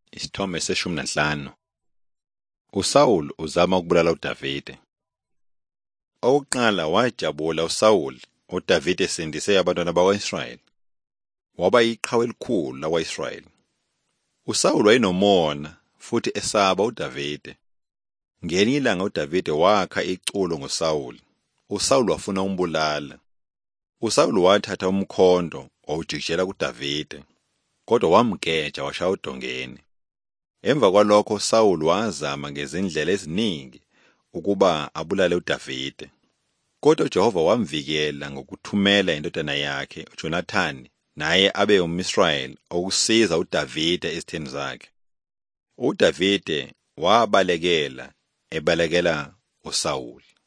Isithombe seshumi nanhlanu. uSawuli uzama ukubulala uDavide. Okokuqala wajabula uSawuli uDavide esindise abantwana bakwa-Israyeli. Waba yiqhawe elikhulu lakwa-Israyeli. uSawuli wayenomona futhi esaba uDavide. Ngelinye ilanga uDavide wakha iculo ngoSawuli. uSawuli wafuna umbulala. uSawuli wathatha umkhonto wawujikijela kuDavide, kodwa wamgeja washaya udongeni. Emva kwalokho uSawuli wazama ngezindlela eziningi ukuba abulale uDavide. Kodwa uJehova wamvikela ngokuthumela indodana yakhe uJonathani naye abe um'Israyeli ukusiza uDavide ezitheni zakhe. uDavide wabalekela ebalekela uSawuli.